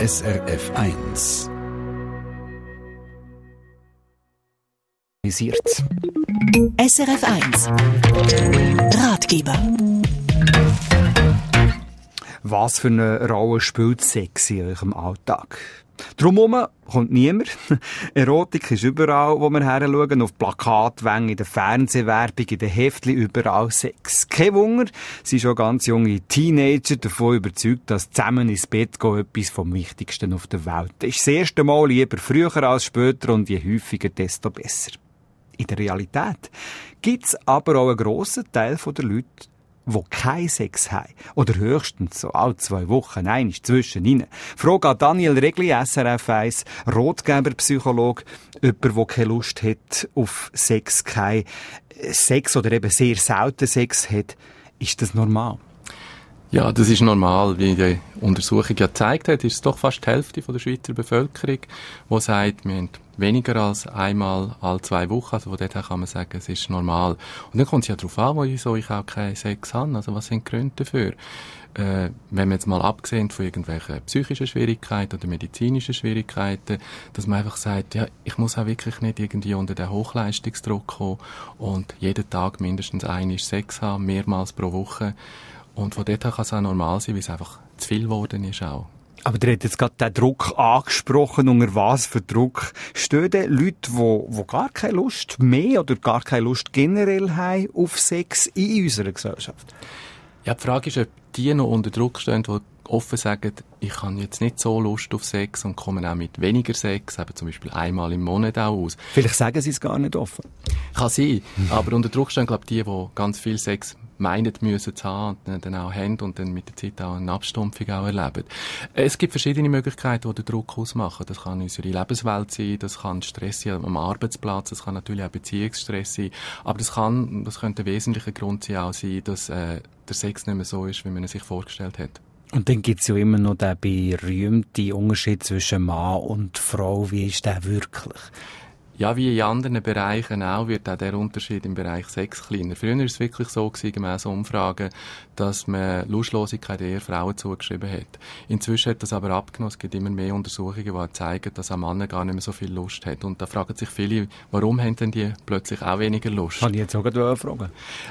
SRF 1. SRF 1 Ratgeber. Was für eine Rolle spielt Sex in eurem Alltag? Drumherum kommt niemand. Erotik ist überall, wo wir heranschauen. Auf Plakatwängen, in der Fernsehwerbung, in den Heftchen, überall Sex. Kein Wunder, sind schon ganz junge Teenager davon überzeugt, dass zusammen ins Bett gehen etwas vom Wichtigsten auf der Welt ist. Das erste Mal lieber früher als später und je häufiger, desto besser. In der Realität gibt es aber auch einen grossen Teil der Leute, die keinen Sex haben. Oder höchstens so alle 2 Wochen, einmal zwischenein. Frage an Daniel Regli, SRF 1, Rotgeberpsychologe, jemand, der keine Lust hat auf Sex, keinen Sex oder eben sehr selten Sex hat. Ist das normal? Ja, das ist normal. Wie die Untersuchung ja gezeigt hat, ist es doch fast die Hälfte der Schweizer Bevölkerung, die sagt, wir haben weniger als einmal alle 2 Wochen. Also von dort her kann man sagen, es ist normal. Und dann kommt es ja darauf an, wieso ich auch keinen Sex habe. Also was sind die Gründe dafür? Wenn man jetzt mal abgesehen von irgendwelchen psychischen Schwierigkeiten oder medizinischen Schwierigkeiten, dass man einfach sagt, ja, ich muss auch wirklich nicht irgendwie unter den Hochleistungsdruck kommen und jeden Tag mindestens einmal Sex haben, mehrmals pro Woche. Und von dort her kann es auch normal sein, weil es einfach zu viel geworden ist auch. Aber ihr habt jetzt gerade den Druck angesprochen. Unter was für Druck stehen denn Leute, die gar keine Lust mehr oder gar keine Lust generell haben auf Sex in unserer Gesellschaft? Ja, die Frage ist, ob die noch unter Druck stehen, die offen sagen, ich habe jetzt nicht so Lust auf Sex und kommen auch mit weniger Sex, eben zum Beispiel einmal im Monat auch aus. Vielleicht sagen sie es gar nicht offen. Kann sein, aber unter Druck stehen, glaube ich, die ganz viel Sex meinen müssen zu haben und dann auch haben und dann mit der Zeit auch eine Abstumpfung auch erleben. Es gibt verschiedene Möglichkeiten, die den Druck ausmachen. Das kann unsere Lebenswelt sein, das kann Stress sein am Arbeitsplatz, das kann natürlich auch Beziehungsstress sein, aber das könnte ein wesentlicher Grund sein, dass der Sex nicht mehr so ist, wie man es sich vorgestellt hat. Und dann gibt es ja immer noch den berühmten Unterschied zwischen Mann und Frau. Wie ist der wirklich? Ja, wie in anderen Bereichen auch, wird auch der Unterschied im Bereich Sex kleiner. Früher war es wirklich so gewesen, gemäss Umfragen, dass man Lustlosigkeit eher Frauen zugeschrieben hat. Inzwischen hat das aber abgenommen. Es gibt immer mehr Untersuchungen, die zeigen, dass ein Mann gar nicht mehr so viel Lust hat. Und da fragen sich viele, warum haben denn die plötzlich auch weniger Lust? Kann ich jetzt auch gerade fragen?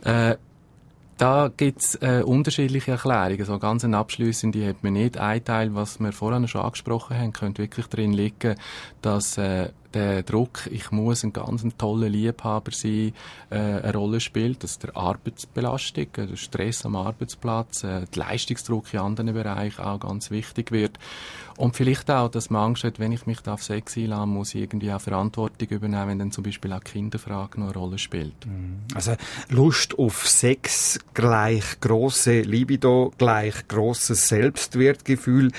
Da gibt's unterschiedliche Erklärungen. So ganz eine abschliessende hat man nicht. Ein Teil, was wir vorhin schon angesprochen haben, könnte wirklich drin liegen, dass der Druck, ich muss ein ganz toller Liebhaber sein, eine Rolle spielt, dass der Arbeitsbelastung, der Stress am Arbeitsplatz, der Leistungsdruck in anderen Bereichen auch ganz wichtig wird. Und vielleicht auch, dass man Angst hat, wenn ich mich da auf Sex einlasse, muss ich irgendwie auch Verantwortung übernehmen, wenn dann zum Beispiel auch Kinderfrage noch eine Rolle spielt. Also Lust auf Sex gleich grosse Libido, gleich grosses Selbstwertgefühl.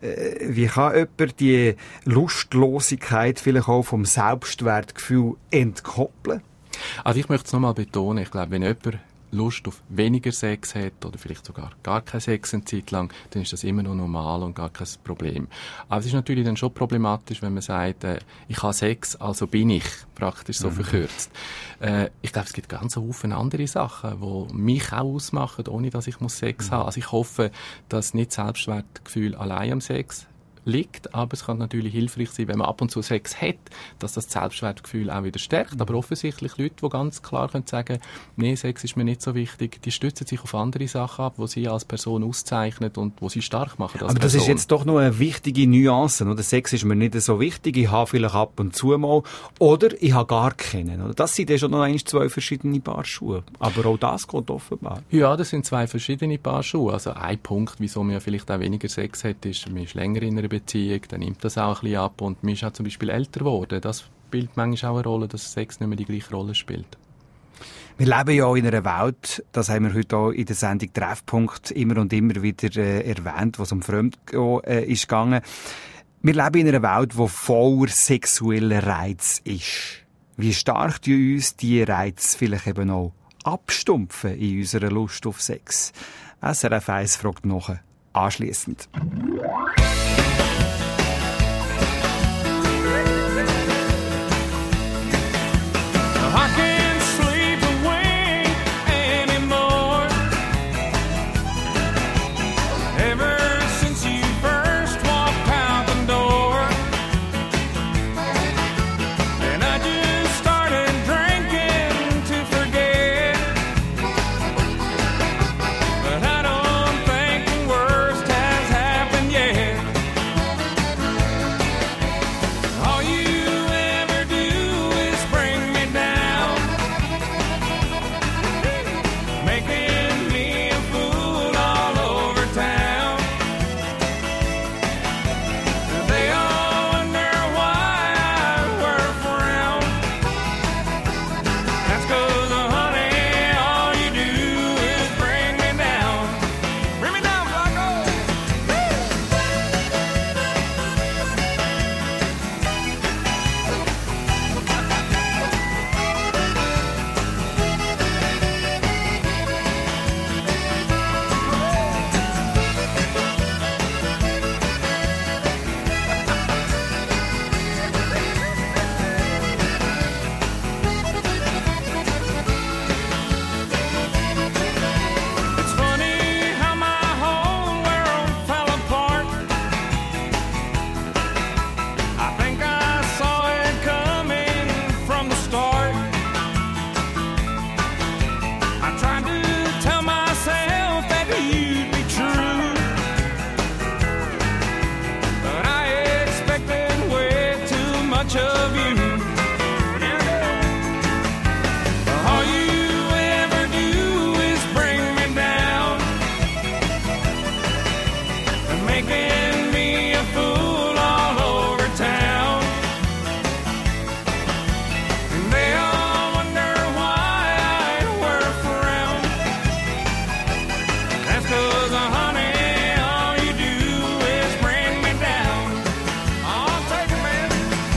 Wie kann jemand die Lustlosigkeit vielleicht auch vom Selbstwertgefühl entkoppeln? Also ich möchte es nochmal betonen, ich glaube, wenn jemand Lust auf weniger Sex hat oder vielleicht sogar gar keinen Sex eine Zeit lang, dann ist das immer noch normal und gar kein Problem. Aber es ist natürlich dann schon problematisch, wenn man sagt, ich habe Sex, also bin ich, praktisch so verkürzt. Ich glaube, es gibt ganz viele andere Sachen, die mich auch ausmachen, ohne dass ich Sex haben muss. Also ich hoffe, dass nicht Selbstwertgefühl allein am Sex liegt, aber es kann natürlich hilfreich sein, wenn man ab und zu Sex hat, dass das Selbstwertgefühl auch wieder stärkt. Aber offensichtlich Leute, die ganz klar können sagen, nee, Sex ist mir nicht so wichtig, die stützen sich auf andere Sachen ab, die sie als Person auszeichnen und die sie stark machen als Aber das Person. ist jetzt doch noch eine wichtige Nuance, oder? Sex ist mir nicht so wichtig, ich habe vielleicht ab und zu mal, oder ich habe gar keinen. Oder? Das sind ja schon noch 2 verschiedene Paar Schuhe. Aber auch das geht offenbar. Ja, das sind 2 verschiedene Paar Schuhe. Also ein Punkt, wieso man vielleicht auch weniger Sex hat, ist, man ist länger in einer Beziehung, dann nimmt das auch ein bisschen ab und man ist auch zum Beispiel älter geworden. Das spielt manchmal auch eine Rolle, dass Sex nicht mehr die gleiche Rolle spielt. Wir leben ja in einer Welt, das haben wir heute auch in der Sendung Treffpunkt immer und immer wieder erwähnt, was um Fremdgehen ist gegangen. Wir leben in einer Welt, die voller sexueller Reiz ist. Wie stark die uns die Reize vielleicht eben auch abstumpfen in unserer Lust auf Sex? SRF 1 fragt nach anschliessend. Ever since you first walked out much of you. All you ever do is bring me down, making me a fool all over town. And they all wonder why I ain't worth around. That's 'cause, honey, all you do is bring me down. I'll take it, man.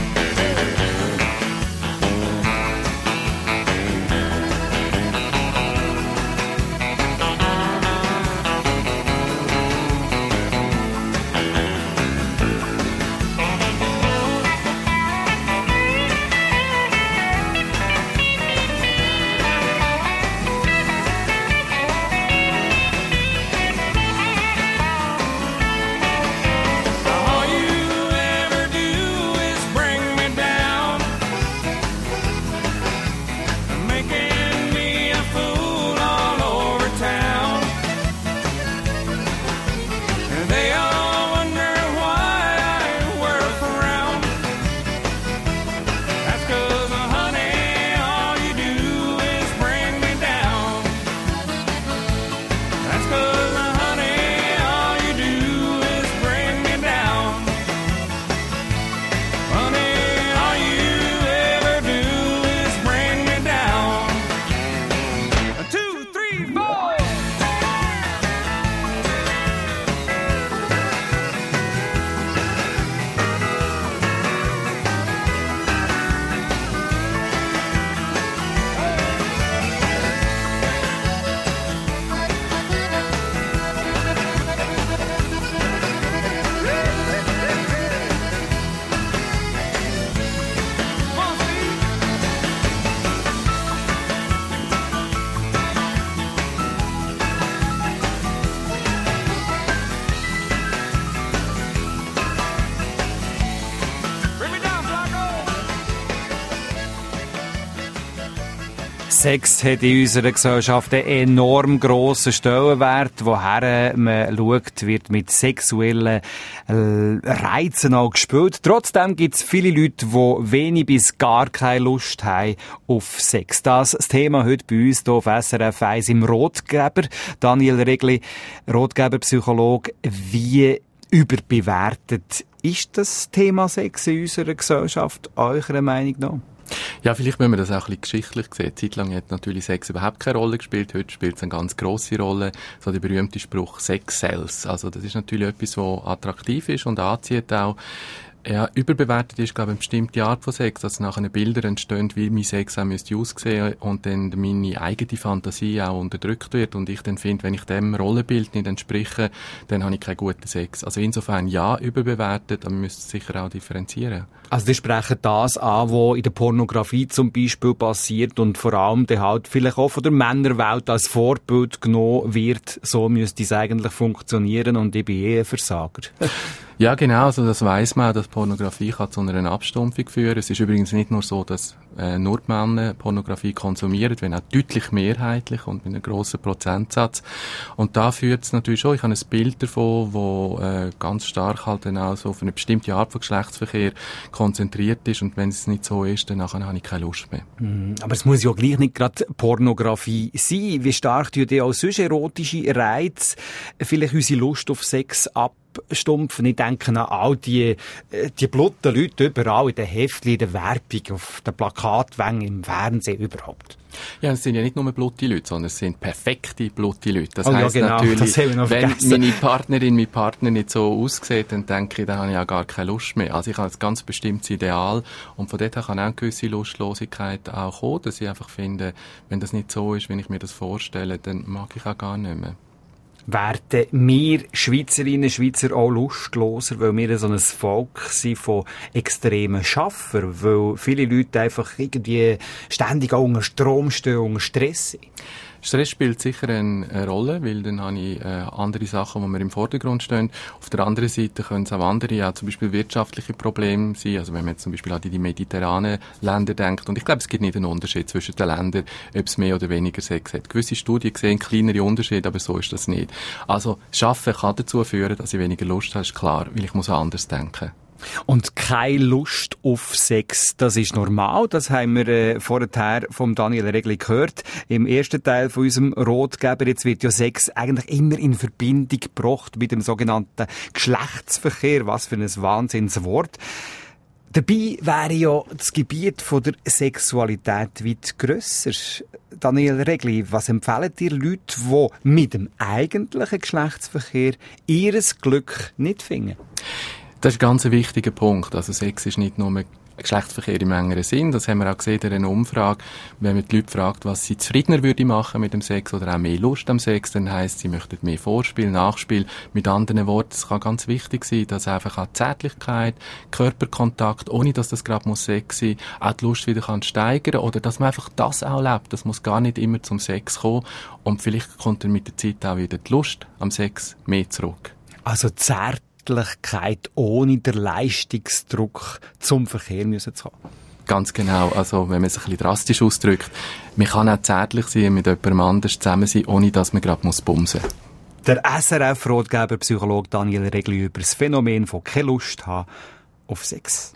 All you ever do is bring me down, making me a fool all over town. And they all wonder why I ain't worth around. That's 'cause, honey, all you do is bring me down. That's 'cause, honey, all you do is bring me down. Honey, all you ever do is bring me down. 2, 3, 4. Bring me down, Flacco. Sex hat in unserer Gesellschaft einen enorm grossen Stellenwert. Woher man schaut, wird mit sexuellen Reizen auch gespielt. Trotzdem gibt es viele Leute, die wenig bis gar keine Lust haben auf Sex. Das Thema heute bei uns hier auf SRF 1 im Rotgeber. Daniel Regli, Rotgeber-Psychologe. Wie überbewertet ist das Thema Sex in unserer Gesellschaft, eurer Meinung nach? Ja, vielleicht müssen wir das auch ein bisschen geschichtlich sehen. Zeitlang hat natürlich Sex überhaupt keine Rolle gespielt. Heute spielt es eine ganz grosse Rolle. So der berühmte Spruch Sex sells. Also das ist natürlich etwas, was attraktiv ist und anzieht auch. Ja, überbewertet ist, glaube ich, eine bestimmte Art von Sex, dass nachher Bilder entstehen, wie mein Sex auch müsste aussehen und dann meine eigene Fantasie auch unterdrückt wird und ich dann finde, wenn ich dem Rollenbild nicht entspreche, dann habe ich keinen guten Sex. Also insofern ja, überbewertet, aber man müsste sicher auch differenzieren. Also die sprechen das an, was in der Pornografie zum Beispiel passiert und vor allem dann halt vielleicht auch von der Männerwelt als Vorbild genommen wird. So müsste es eigentlich funktionieren und ich bin ein Versager. Ja, genau, also das weiss man auch, dass Pornografie kann zu einer Abstumpfung führen. Es ist übrigens nicht nur so, dass nur die Männer Pornografie konsumieren, wenn auch deutlich mehrheitlich und mit einem grossen Prozentsatz. Und da führt es natürlich schon, ich habe ein Bild davon, wo ganz stark halt dann auch so auf eine bestimmte Art von Geschlechtsverkehr konzentriert ist und wenn es nicht so ist, dann nachher habe ich keine Lust mehr. Aber es muss ja gleich nicht gerade Pornografie sein. Wie stark tun die auch sonst erotische Reize vielleicht unsere Lust auf Sex abstumpfen? Ich denke an all die blotten Leute überall in den Heftchen, in der Werbung, auf den Plakatwängen, im Fernsehen, überhaupt. Ja, es sind ja nicht nur blutige Leute, sondern es sind perfekte blutige Leute. Das heisst heisst genau, natürlich, wenn meine Partnerin, mein Partner nicht so aussieht, dann denke ich, dann habe ich auch gar keine Lust mehr. Also ich habe ein ganz bestimmtes Ideal und von dort her kann auch eine gewisse Lustlosigkeit auch kommen, dass ich einfach finde, wenn das nicht so ist, wenn ich mir das vorstelle, dann mag ich auch gar nicht mehr. Werden wir Schweizerinnen und Schweizer auch lustloser, weil wir so ein Volk sind von extremen Schaffern, weil viele Leute einfach irgendwie ständig auch unter Strom stehen, unter Stress sind? Stress spielt sicher eine Rolle, weil dann habe ich andere Sachen, die mir im Vordergrund stehen. Auf der anderen Seite können es auch andere, auch zum Beispiel wirtschaftliche Probleme sein. Also wenn man jetzt zum Beispiel an die mediterranen Länder denkt. Und ich glaube, es gibt nicht einen Unterschied zwischen den Ländern, ob es mehr oder weniger Sex hat. Gewisse Studien sehen kleinere Unterschiede, aber so ist das nicht. Also Schaffen kann dazu führen, dass ich weniger Lust habe, ist klar, weil ich muss anders denken. Und keine Lust auf Sex, das ist normal. Das haben wir vorher vom Daniel Regli gehört. Im ersten Teil von unserem Ratgeber. Jetzt wird ja Sex eigentlich immer in Verbindung gebracht mit dem sogenannten Geschlechtsverkehr. Was für ein Wahnsinnswort. Dabei wäre ja das Gebiet von der Sexualität weit grösser. Daniel Regli, was empfehlen dir Leute, die mit dem eigentlichen Geschlechtsverkehr ihres Glück nicht finden? Das ist ein ganz wichtiger Punkt. Also Sex ist nicht nur Geschlechtsverkehr im engeren Sinn. Das haben wir auch gesehen in einer Umfrage. Wenn man die Leute fragt, was sie zufriedener würde machen mit dem Sex oder auch mehr Lust am Sex, dann heisst, sie möchten mehr Vorspiel, Nachspiel. Mit anderen Worten, es kann ganz wichtig sein, dass einfach auch Zärtlichkeit, Körperkontakt, ohne dass das gerade Sex sein muss, auch die Lust wieder kann steigern oder dass man einfach das auch lebt. Das muss gar nicht immer zum Sex kommen. Und vielleicht kommt dann mit der Zeit auch wieder die Lust am Sex mehr zurück. Also Zärtlichkeit ohne den Leistungsdruck zum Verkehr müssen zu haben. Ganz genau. Also, wenn man es ein bisschen drastisch ausdrückt, man kann auch zärtlich sein, mit jemandem anders zusammen sein, ohne dass man gerade bumsen muss. Der SRF-Ratgeber Psychologe Daniel Regli über das Phänomen von keine Lust haben auf Sex.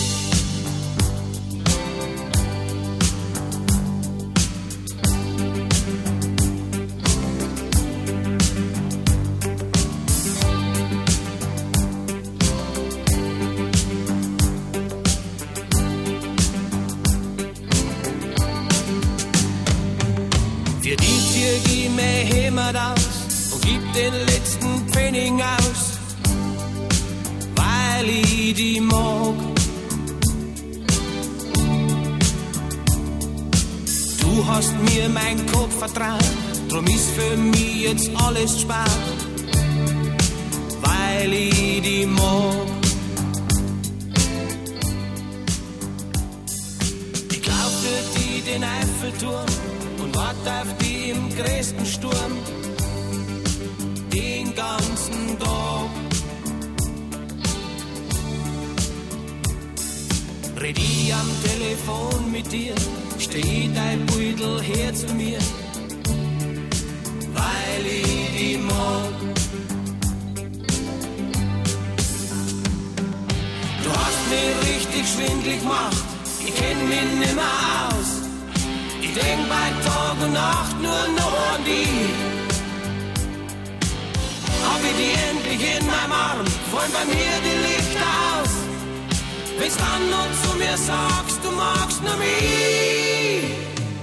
Für die Tür gib mir Hämmer aus und gib den letzten Pfennig aus, weil ich die mag. Du hast mir mein Kopf vertraut, drum ist für mich jetzt alles spart, weil ich die mag. Ich glaub für die den Eiffelturm und wart auf die im größten Sturm den ganzen Tag. Red ich am Telefon mit dir, steht dein Beutel her zu mir, weil ich die mag. Du hast mich richtig schwindlig gemacht, ich kenn mich nimmer aus. Ich denk bei Tag und Nacht nur noch an die. Hab ich die endlich in meinem Arm, fallen bei mir die Lichter aus. Wenn's dann noch zu mir sagst, du magst nur mich.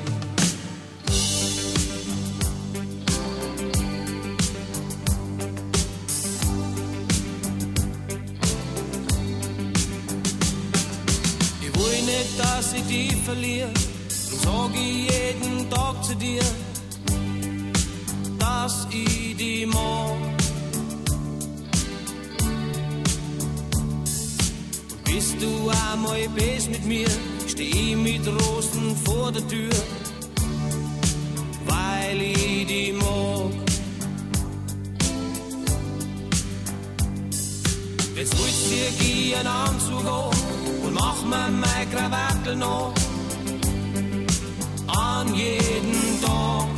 Ich will nicht, dass ich die verliere. Sag ich jeden Tag zu dir, dass ich die mag. Und bist du einmal best mit mir, steh ich mit Rosen vor der Tür, weil ich die mag. Jetzt willst du dir einen Anzug an und mach mir mein Krawattel noch. An jeden Tag.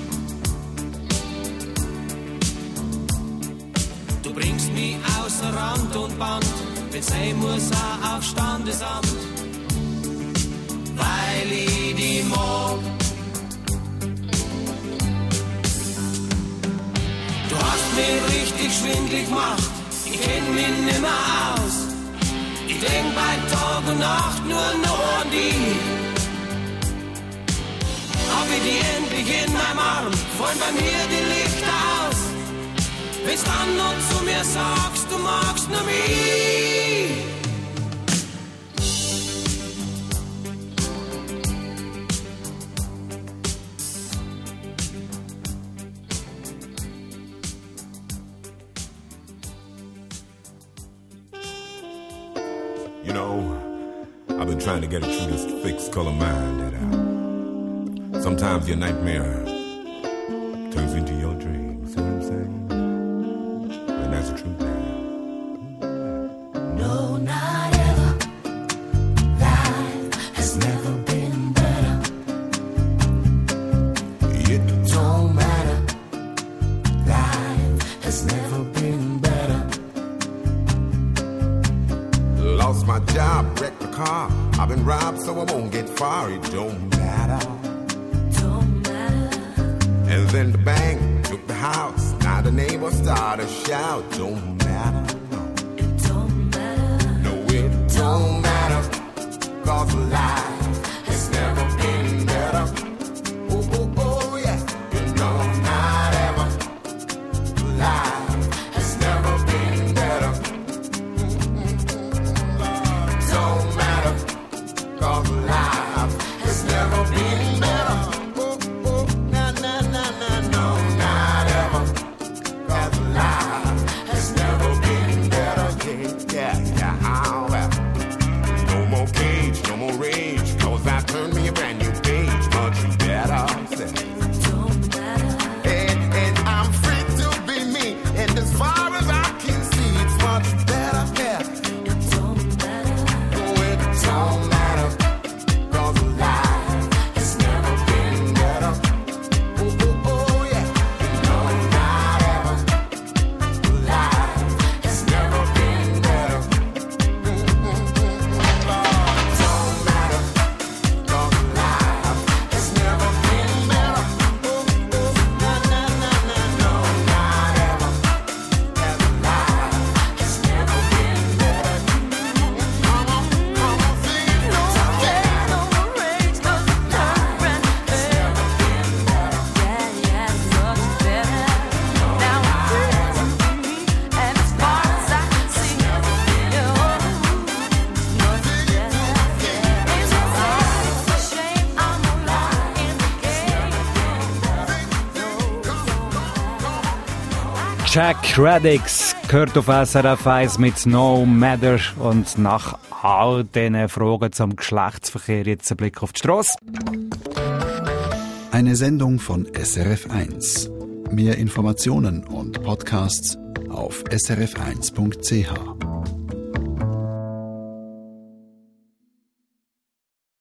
Du bringst mich außer Rand und Band, wenn sein muss auch auf Standesamt, weil ich die mag. Du hast mich richtig schwindlig gemacht, ich kenn mich nimmer aus. Ich denk bei Tag und Nacht nur noch an die. Hab ich die endlich in meinem Arm, fallen bei mir die Lichter aus. Wenn's dann noch zu mir sagst, du magst nur mich. You know, I've been trying to get it through this fixed color mind that sometimes your nightmare turns into your dream. See what I'm saying? And that's the truth. No, not ever. Life has never been better. Yeah. Don't matter. Life has never been better. my job, wrecked the car. I've been robbed, so I won't get far. It don't matter. And then the bank took the house. Now the neighbors start to shout. Don't matter. No, it don't matter. 'Cause life has never been better. Oh, oh, oh, yeah. You know, not ever. Life has never been better. Don't matter. 'Cause life has never been better. Oh, oh, na, na, na, na, no, not ever. 'Cause life has never been better. Yeah, yeah, yeah, oh, well. No more cage, no more rage. 'Cause I turned me a brand new page. Much better. And I'm free to be me. And as far as I can see, it's much better. Yeah. Oh, it don't matter. 'Cause life has never been better. Oh, oh, oh, yeah. No, not ever. Life has never been better. Don't matter. 'Cause life has never been better. Oh, oh, na, na, na, na, no, not ever. Life has never been better. Come on, sing it. No, yeah. No more rage, 'cause the current has never been better. Jack Radix gehört auf SRF 1 mit No Matter. Und nach all diesen Fragen zum Geschlechtsverkehr jetzt ein Blick auf die Strasse. Eine Sendung von SRF 1. Mehr Informationen und Podcasts auf srf1.ch.